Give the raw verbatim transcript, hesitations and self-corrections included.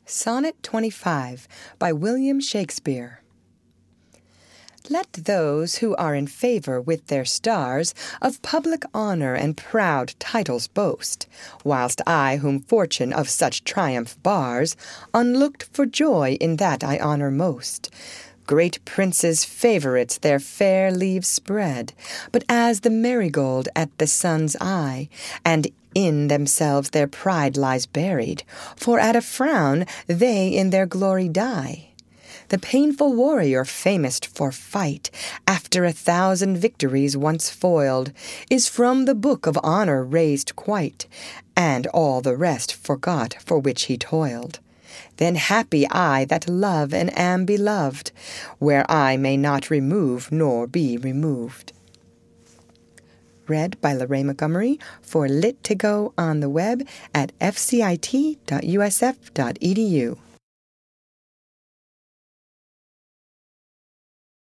Sonnet twenty-five by William Shakespeare. Let those who are in favor with their stars of public honor and proud titles boast, whilst I, whom fortune of such triumph bars, unlooked for joy in that I honor most. Great princes' favorites their fair leaves spread, but as the marigold at the sun's eye, and in themselves their pride lies buried, for at a frown they in their glory die. The painful warrior famous for fight, after a thousand victories once foiled, is from the book of honor raised quite, and all the rest forgot for which he toiled. Then happy I that love and am beloved, where I may not remove nor be removed. Read by Lorraine Montgomery for Lit to Go on the web at f c i t dot u s f dot e d u.